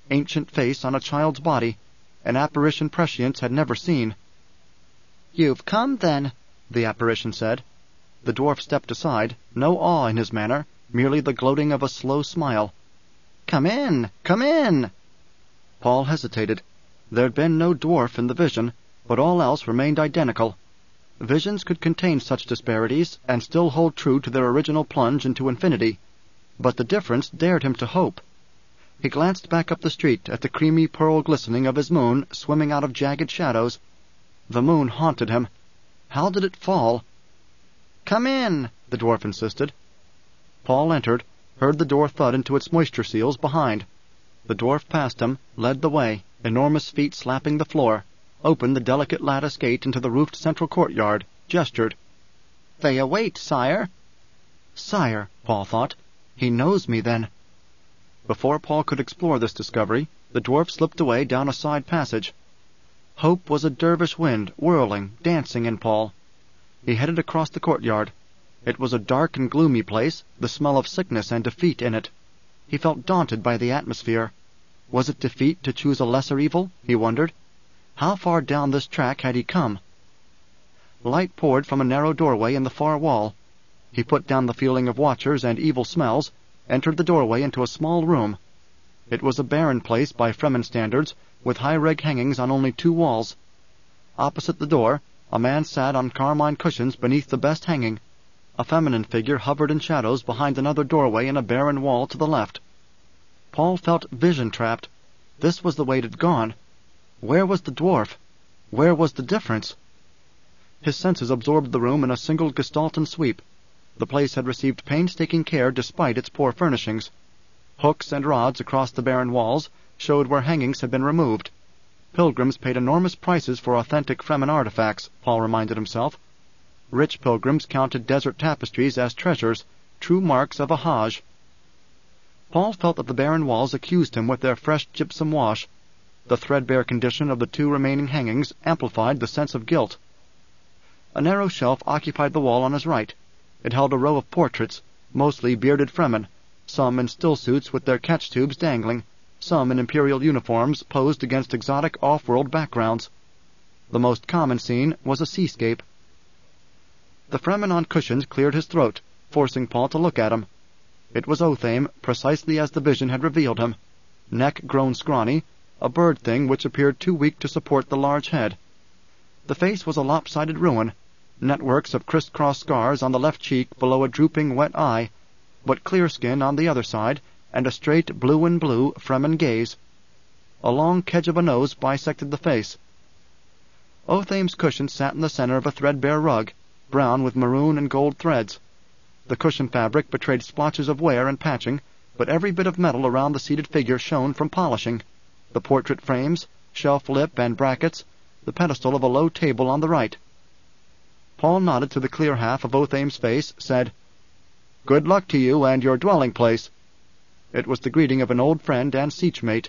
ancient face on a child's body, an apparition prescience had never seen. "You've come, then," the apparition said. The dwarf stepped aside, no awe in his manner, merely the gloating of a slow smile. "Come in! Come in!" Paul hesitated. There had been no dwarf in the vision, but all else remained identical. Visions could contain such disparities and still hold true to their original plunge into infinity, but the difference dared him to hope. He glanced back up the street at the creamy pearl glistening of his moon swimming out of jagged shadows. The moon haunted him. How did it fall? "Come in," the dwarf insisted. Paul entered, heard the door thud into its moisture seals behind. The dwarf passed him, led the way, enormous feet slapping the floor, opened the delicate lattice gate into the roofed central courtyard, gestured. "They await, sire." Sire, Paul thought. He knows me, then. Before Paul could explore this discovery, the dwarf slipped away down a side passage. Hope was a dervish wind, whirling, dancing in Paul. He headed across the courtyard. It was a dark and gloomy place, the smell of sickness and defeat in it. He felt daunted by the atmosphere. Was it defeat to choose a lesser evil, he wondered? How far down this track had he come? Light poured from a narrow doorway in the far wall. He put down the feeling of watchers and evil smells, entered the doorway into a small room. It was a barren place by Fremen standards, with high-reg hangings on only 2 walls. Opposite the door, a man sat on carmine cushions beneath the best hanging. A feminine figure hovered in shadows behind another doorway in a barren wall to the left. Paul felt vision-trapped. This was the way it had gone. Where was the dwarf? Where was the difference? His senses absorbed the room in a single Gestalten sweep. The place had received painstaking care despite its poor furnishings. Hooks and rods across the barren walls showed where hangings had been removed. Pilgrims paid enormous prices for authentic Fremen artifacts, Paul reminded himself. Rich pilgrims counted desert tapestries as treasures, true marks of a Hajj. Paul felt that the barren walls accused him with their fresh gypsum wash. The threadbare condition of the 2 remaining hangings amplified the sense of guilt. A narrow shelf occupied the wall on his right. It held a row of portraits, mostly bearded Fremen, some in still-suits with their catch-tubes dangling, some in imperial uniforms posed against exotic off-world backgrounds. The most common scene was a seascape. The Fremen on cushions cleared his throat, forcing Paul to look at him. It was Othame, precisely as the vision had revealed him. Neck grown scrawny, a bird thing which appeared too weak to support the large head. The face was a lopsided ruin, networks of criss-cross scars on the left cheek below a drooping wet eye, but clear skin on the other side, and a straight blue-and-blue Fremen gaze. A long kedge of a nose bisected the face. Othame's cushion sat in the center of a threadbare rug, brown with maroon and gold threads. The cushion fabric betrayed splotches of wear and patching, but every bit of metal around the seated figure shone from polishing. The portrait frames, shelf lip and brackets, the pedestal of a low table on the right. Paul nodded to the clear half of Othame's face, said, "Good luck to you and your dwelling place." It was the greeting of an old friend and siege-mate.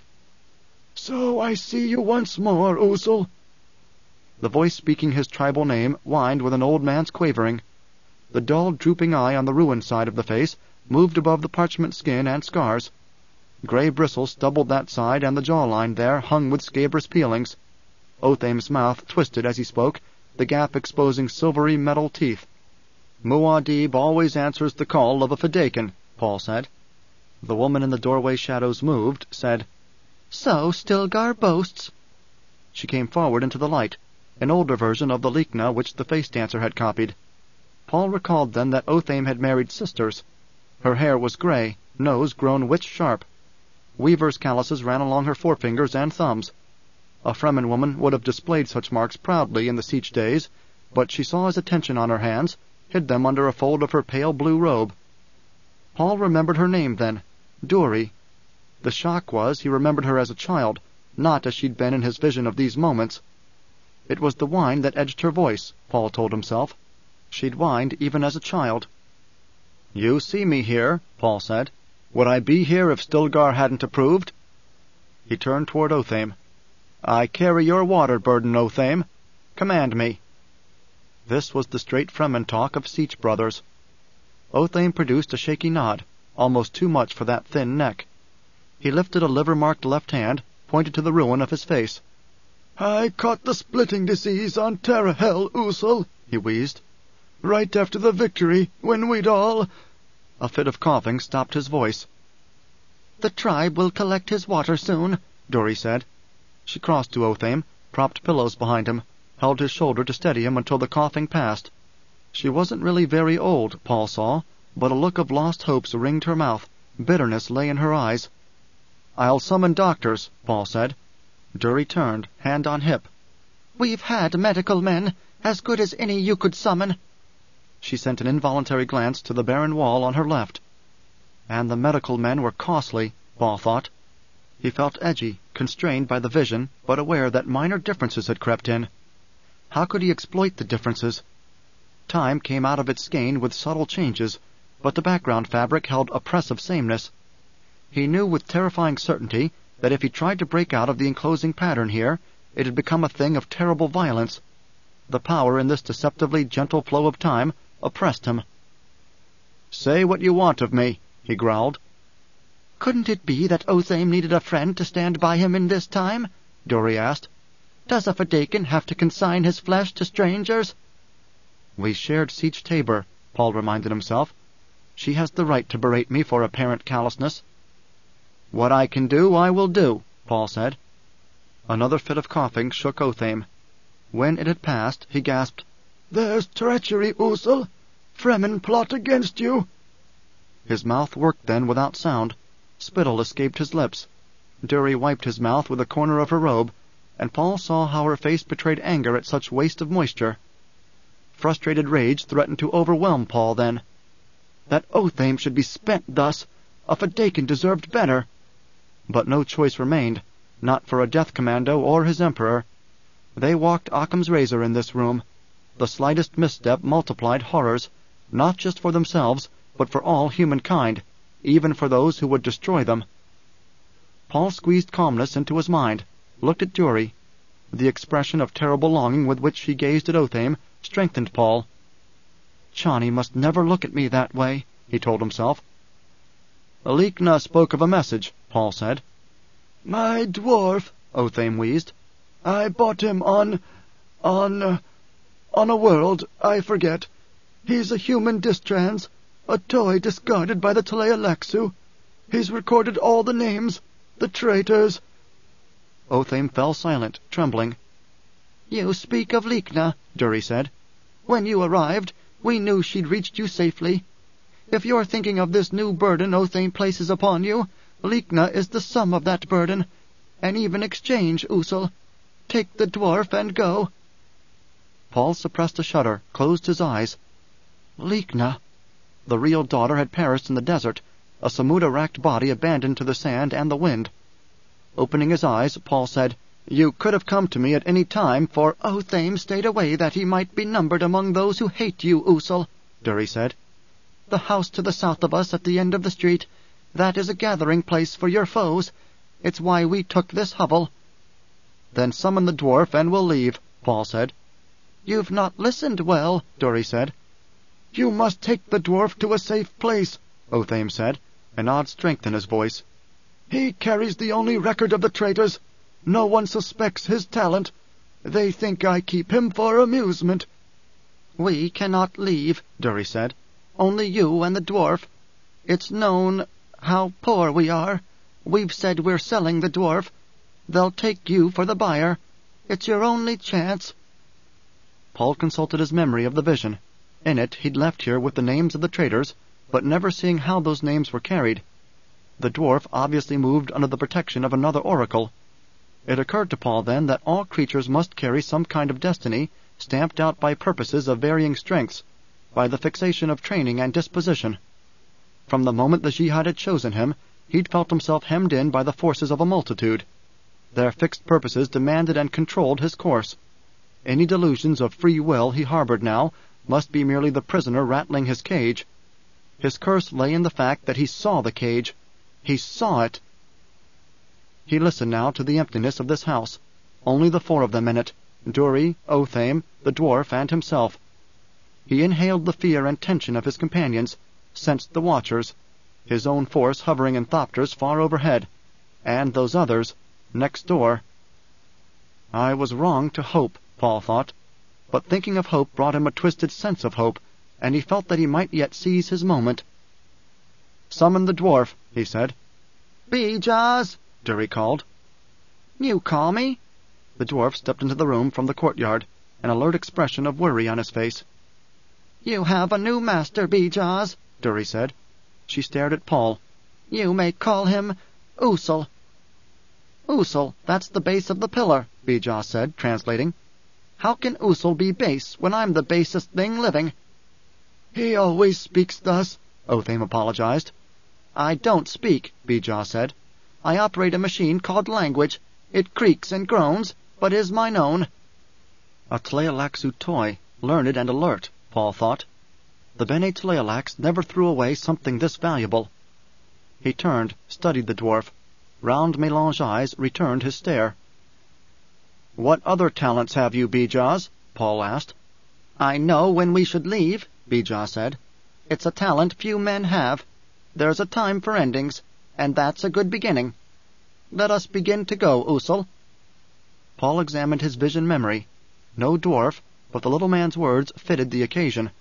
"So I see you once more, Usul." The voice speaking his tribal name whined with an old man's quavering. The dull, drooping eye on the ruined side of the face moved above the parchment skin and scars. Gray bristles stubbled that side, and the jawline there hung with scabrous peelings. Othame's mouth twisted as he spoke, the gap exposing silvery metal teeth. "Muad'Dib always answers the call of a Fedaykin," Paul said. The woman in the doorway shadows moved, said, "So Stilgar boasts." She came forward into the light, an older version of the Lichna which the face-dancer had copied. Paul recalled then that Othame had married sisters. Her hair was gray, nose grown witch-sharp. Weaver's calluses ran along her forefingers and thumbs. A Fremen woman would have displayed such marks proudly in the Siege days, but she saw his attention on her hands, hid them under a fold of her pale blue robe. Paul remembered her name then, Duri. The shock was he remembered her as a child, not as she'd been in his vision of these moments. It was the whine that edged her voice, Paul told himself. She'd whined even as a child. "You see me here," Paul said. "Would I be here if Stilgar hadn't approved?" He turned toward Othame. "I carry your water burden, Othame. Command me." This was the straight Fremen talk of Siege brothers. Othame produced a shaky nod, almost too much for that thin neck. He lifted a liver-marked left hand, pointed to the ruin of his face. "I caught the splitting disease on Terahel, Usul," he wheezed. "Right after the victory, when we'd all—" A fit of coughing stopped his voice. "The tribe will collect his water soon," Dory said. She crossed to Othame, propped pillows behind him, held his shoulder to steady him until the coughing passed. She wasn't really very old, Paul saw, but a look of lost hopes ringed her mouth. Bitterness lay in her eyes. "I'll summon doctors," Paul said. Dory turned, hand on hip. "We've had medical men, as good as any you could summon." She sent an involuntary glance to the barren wall on her left. And the medical men were costly, Paul thought. He felt edgy, constrained by the vision, but aware that minor differences had crept in. How could he exploit the differences? Time came out of its skein with subtle changes, but the background fabric held oppressive sameness. He knew with terrifying certainty that if he tried to break out of the enclosing pattern here, it had become a thing of terrible violence. The power in this deceptively gentle flow of time oppressed him. "Say what you want of me," he growled. "Couldn't it be that Othame needed a friend to stand by him in this time?" Dory asked. "Does a Fedaykin have to consign his flesh to strangers?" "We shared Sietch Tabor," Paul reminded himself. "She has the right to berate me for apparent callousness." "What I can do, I will do," Paul said. Another fit of coughing shook Othame. When it had passed, he gasped, "There's treachery, Usul. Fremen plot against you." His mouth worked then without sound. Spittle escaped his lips. Dory wiped his mouth with a corner of her robe, and Paul saw how her face betrayed anger at such waste of moisture. Frustrated rage threatened to overwhelm Paul then. That Othame should be spent thus! A Fedaykin deserved better! But no choice remained, not for a death commando or his emperor. They walked Occam's razor in this room. The slightest misstep multiplied horrors, not just for themselves, but for all humankind, even for those who would destroy them. Paul squeezed calmness into his mind, looked at Dory. The expression of terrible longing with which she gazed at Othame strengthened Paul. "Chani must never look at me that way," he told himself. "Lichna spoke of a message," Paul said. "My dwarf," Othame wheezed. "I bought him on a world, I forget. He's a human distrans, a toy discarded by the Tleilaxu. He's recorded all the names, the traitors." Othame fell silent, trembling. "You speak of Lichna," Dory said. "When you arrived, we knew she'd reached you safely. If you're thinking of this new burden Othame places upon you, Lichna is the sum of that burden. An even exchange, Usul. Take the dwarf and go." Paul suppressed a shudder, closed his eyes. Lichna! The real daughter had perished in the desert, a Samuda-racked body abandoned to the sand and the wind. Opening his eyes, Paul said, "You could have come to me at any time, for—" "Othame stayed away that he might be numbered among those who hate you, Usul," Dory said. "The house to the south of us at the end of the street, that is a gathering place for your foes. It's why we took this hovel." "Then summon the dwarf and we'll leave," Paul said. "You've not listened well," Dory said. "You must take the dwarf to a safe place," Othame said, an odd strength in his voice. "He carries the only record of the traitors. No one suspects his talent. They think I keep him for amusement." "We cannot leave," Dory said. "Only you and the dwarf. It's known how poor we are. We've said we're selling the dwarf. They'll take you for the buyer. It's your only chance." Paul consulted his memory of the vision. In it, he'd left here with the names of the traitors, but never seeing how those names were carried. The dwarf obviously moved under the protection of another oracle. It occurred to Paul then that all creatures must carry some kind of destiny, stamped out by purposes of varying strengths, by the fixation of training and disposition. From the moment the Jihad had chosen him, he'd felt himself hemmed in by the forces of a multitude. Their fixed purposes demanded and controlled his course. Any delusions of free will he harbored now must be merely the prisoner rattling his cage. His curse lay in the fact that he saw the cage. He saw it. He listened now to the emptiness of this house. Only the four of them in it, Dory, Othame, the dwarf, and himself. He inhaled the fear and tension of his companions, sensed the watchers, his own force hovering in thopters far overhead, And those others, next door. I was wrong to hope, Paul thought, but thinking of hope brought him a twisted sense of hope, and he felt that he might yet seize his moment. "Summon the dwarf," he said. "Beejahs!" Dury called. "You call me?" The dwarf stepped into the room from the courtyard, an alert expression of worry on his face. "You have a new master, Beejahs," Dury said. She stared at Paul. "You may call him Usul." "Usul, that's the base of the pillar," Beejah said, translating. "How can Usul be base when I'm the basest thing living?" "He always speaks thus," Othame apologized. "I don't speak," Beejah said. "I operate a machine called language. It creaks and groans, but is mine own." A Tleilaxu toy, learned and alert, Paul thought. The Bene Tleilax never threw away something this valuable. He turned, studied the dwarf. Round melange eyes returned his stare. "What other talents have you, Beejahs?" Paul asked. "I know when we should leave," Beejah said. "It's a talent few men have. There's a time for endings, and that's a good beginning. Let us begin to go, Usul." Paul examined his vision memory. No dwarf, but the little man's words fitted the occasion.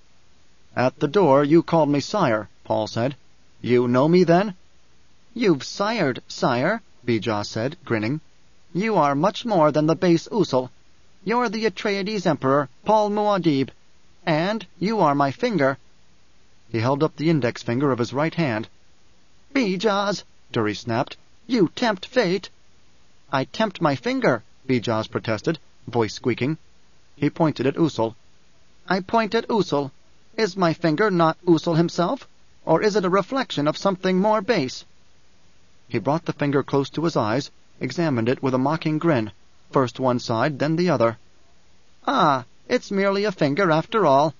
"At the door you called me sire," Paul said. "You know me, then?" "You've sired, sire," Beejah said, grinning. "You are much more than the base Usul. You're the Atreides Emperor, Paul Muad'Dib. And you are my finger." He held up the index finger of his right hand. "Beejahs!" Dury snapped. "You tempt fate." "I tempt my finger," Beejahs protested, voice squeaking. He pointed at Usul. "I point at Usul. Is my finger not Usul himself, or is it a reflection of something more base?" He brought the finger close to his eyes, examined it with a mocking grin, first one side, then the other. "Ah, it's merely a finger after all."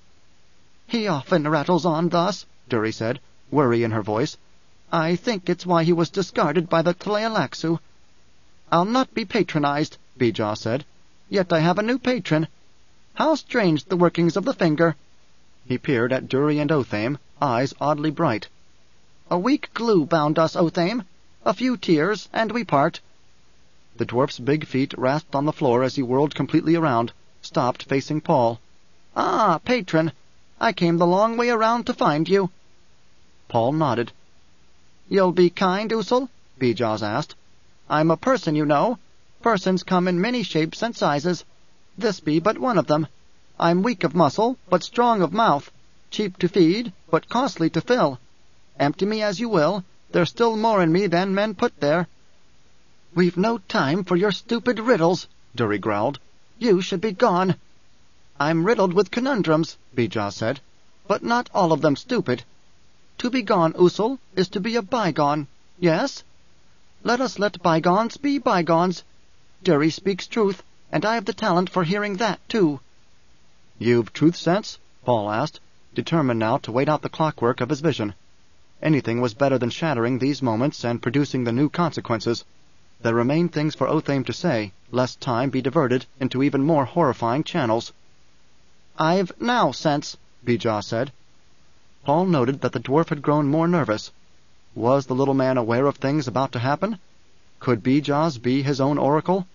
"He often rattles on thus," Dury said, worry in her voice. "I think it's why he was discarded by the Tleilaxu." "I'll not be patronized," Beejah said. "Yet I have a new patron. How strange the workings of the finger." He peered at Dury and Othame, eyes oddly bright. "A weak glue bound us, Othame. A few tears, and we part." The dwarf's big feet rasped on the floor as he whirled completely around, stopped facing Paul. "Ah, patron, I came the long way around to find you." Paul nodded. "You'll be kind, Usul?" Beejahs asked. "I'm a person, you know. Persons come in many shapes and sizes. This be but one of them. I'm weak of muscle, but strong of mouth. Cheap to feed, but costly to fill. Empty me as you will, there's still more in me than men put there." "We've no time for your stupid riddles," Dury growled. "You should be gone." "I'm riddled with conundrums," Beejah said, "but not all of them stupid. To be gone, Usul, is to be a bygone, yes? Let us let bygones be bygones. Dury speaks truth, and I have the talent for hearing that, too." "You've truth sense?" Paul asked, determined now to wait out the clockwork of his vision. Anything was better than shattering these moments and producing the new consequences. There remained things for Othame to say, lest time be diverted into even more horrifying channels. "I've now sense," Beejah said. Paul noted that the dwarf had grown more nervous. Was the little man aware of things about to happen? Could Beejahs be his own oracle?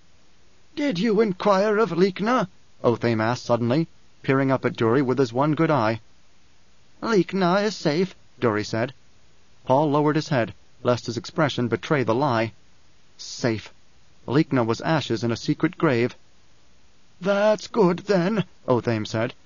"Did you inquire of Lichna?" Othame asked suddenly, peering up at Dury with his one good eye. "Lichna is safe," Dury said. Paul lowered his head, lest his expression betray the lie. Safe. Lichna was ashes in a secret grave. "That's good, then," Othame said.